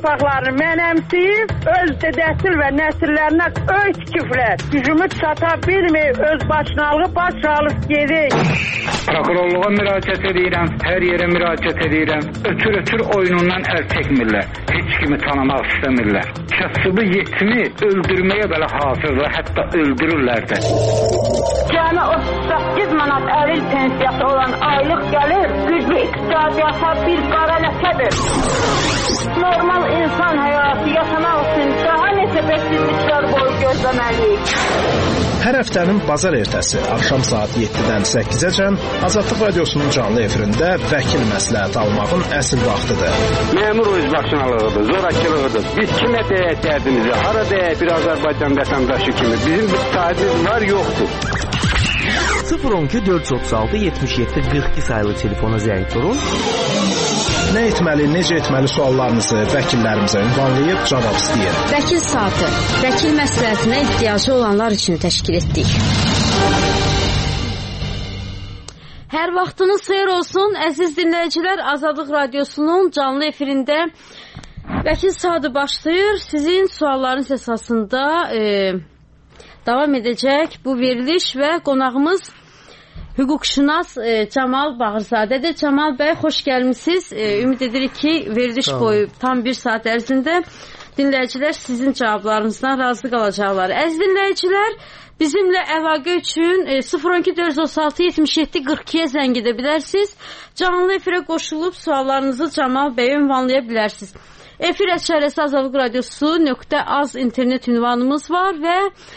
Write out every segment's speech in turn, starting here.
torpaqlarını mənəmsiyib, öz dədəsil və nəsillərinə öz küfrət, gücümü çata bilməyib, öz başınalığı baş alıb gedir. Prokurorluğa müraciət edirəm, hər yerə müraciət edirəm. Ötür oyunundan əl çəkmirlər, heç kimi tanımaq istəmirlər. Kasıbı yetimi öldürməyə belə hazırlar, hətta öldürürlər də. Cəmi 38 manat əril pensiyası olan aylıq gəlir, güclü iqtisadiyyata bir qara ləkədir. Normal insan həyatı yaşamaq üçün daha neçə bəksizliklər boyu gözləməliyik. Hər həftənin bazar ertəsi axşam saat 7-dən 8-əcən Azadlıq Radiosunun canlı efirində vəkil məsləhət almağın əsl vaxtıdır. Məmur özbaşınalığıdır, zorakılığıdır. Biz kimə deyək dərdimizi, hara deyək bir Azərbaycan vətəndaşı kimi. Bizim bir sahibimiz var, yoxdur. 012 436 77 42 sayılı telefona zəng vurun. Nə etməli, necə etməli suallarınızı vəkillərimizə ünvanlayıb cavab istəyir. Vəkil saatı, vəkil məsləhətinə ehtiyacı olanlar üçün təşkil etdik. Hər vaxtınız xeyir olsun, əziz dinləyicilər. Azadlıq Radiosunun canlı efirində vəkil saatı başlayır. Sizin suallarınız əsasında davam edəcək bu veriliş və qonağımız hüquqşünas Camal Bağırzadədir. Camal bəy, xoş gəlmisiniz. Ümid edirik ki, veriliş boyu tam bir saat ərzində dinləyicilər sizin cavablarınızdan razı qalacaqlar. Əziz dinləyicilər, bizimlə əlaqə üçün 012 436 77 42-yə zəng edə bilərsiniz. Canlı efirə qoşulub suallarınızı Camal bəyə ünvanlaya bilərsiniz. Efir əşarəsi Azadlıq Radiosu.az internet ünvanımız var və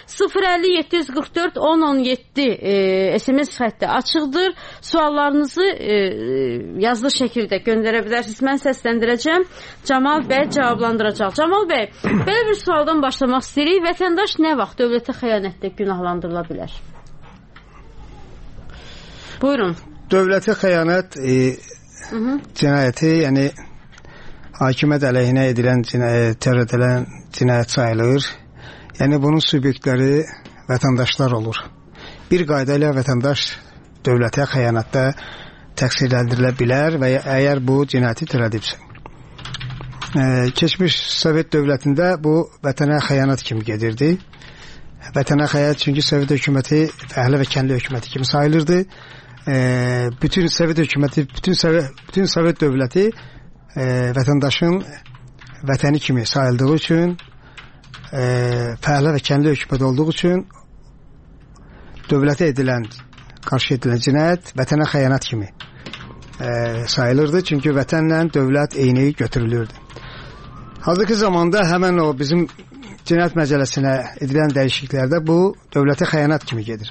050-744-1017 SMS xətti açıqdır. Suallarınızı yazılı şəkildə göndərə bilərsiniz. Mən səsləndirəcəm. Camal bəy cavablandıracaq. Camal bəy, belə bir sualdan başlamaq istəyirik. Vətəndaş nə vaxt dövlətə xəyanətdə günahlandırıla bilər? Buyurun. Dövlətə xəyanət cinayəti, yəni hakimiyyət əleyhinə edilən törədilən cinayət sayılır. Yəni bunun subyektləri vətəndaşlar olur. Bir qayda ilə vətəndaş dövlətə xəyanətdə təqsirləndirilə bilər və əgər bu cinayəti törədibsə. Keçmiş Sovet dövlətində bu vətənə xəyanət kimi gedirdi. Vətənə xəyanət çünki Sovet hökuməti fəhlə və kəndli hökuməti kimi sayılırdı. Bütün Sovet hökuməti, bütün Sovet dövləti vətəndaşın vətəni kimi sayıldığı üçün, fəhlə və kəndli hökumət olduğu üçün dövlətə qarşı edilən cinayət vətənə xəyanət kimi sayılırdı. Çünki vətənlə dövlət eyni götürülürdü. Hazırki zamanda həmən o bizim cinayət məcəlləsinə edilən dəyişikliklərdə bu dövlətə xəyanət kimi gedir.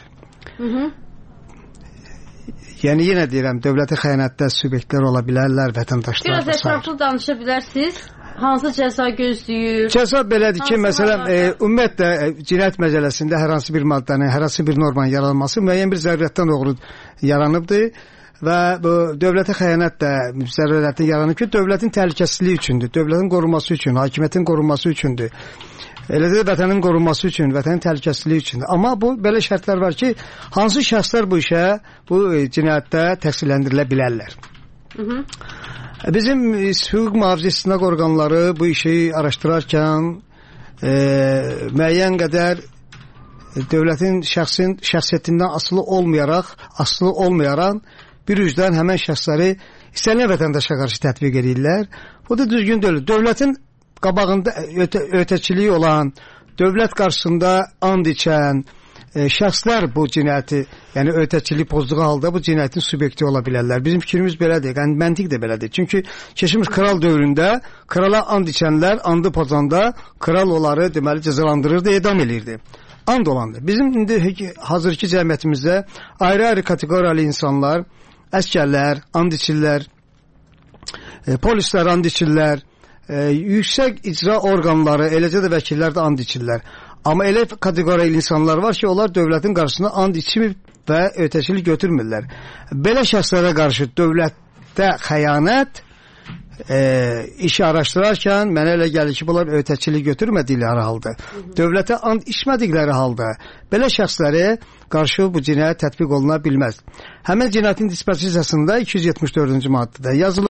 Yəni yenə deyirəm, dövlətə xəyanətdə subyektlər ola bilərlər, vətəndaşlar. Biraz ətraflı danışa bilərsiniz. Hansı cəza gözləyir? Cəza belədir ki, məsələn, ümumiyyətlə cinayət məcəlləsində hər hansı bir maddənin, hər hansı bir normanın yaranması müəyyən bir zərurətdən doğru yaranıbdır və bu dövlətə xəyanət də zərurətdən yaranıb ki, dövlətin təhlükəsizliyi üçündür, dövlətin qorunması üçün, hakimiyyətin qorunması üçündür. Eləcə də vətənin qorunması üçün, vətənin təhlükəsizliyi üçündür. Amma bu belə şərtlər var ki, hansı şəxslər bu işə, bu cinayətdə təqsirləndirilə bilərlər. Bizim hüquq mühafizə istinaq orqanları bu işi araşdırarkən müəyyən qədər dövlətin şəxsiyyətindən asılı olmayaraq bir üzdən həmən şəxsləri istənilən vətəndaşa qarşı tətbiq edirlər. Bu da düzgün deyil. Dövlətin qabağında ötəçiliyi olan, dövlət qarşısında and içən şəxslər bu cinayəti, yəni ötəçilik pozduğu halda bu cinayətin subyekti ola bilərlər. Bizim fikrimiz belədir, yəni məntiq də belədir. Çünki keçmiş kral dövründə krala and içənlər andı pozanda kral onları deməli cəzalandırırdı, edam edirdi. And olandır. Bizim indi hazırki cəmiyyətimizdə ayrı-ayrı kateqoriyalı insanlar, əskərlər, and içirlər, polislər and içirlər, yüksək icra orqanları, eləcə də vəkillər də and içirlər. Amma elə kateqoriyalı insanlar var ki, onlar dövlətin qarşısında and içmir və ötəçilik götürmürlər. Belə şəxslərə qarşı dövlətdə xəyanət işi araşdırarkən mənə elə gəlir ki, bunlar ötəçilik götürmədikləri halda, dövlətə and içmədikləri halda belə şəxslərə qarşı bu cinayət tətbiq oluna bilməz. Həmin cinayətin dispozisiyasında 274-cü maddədə yazılır.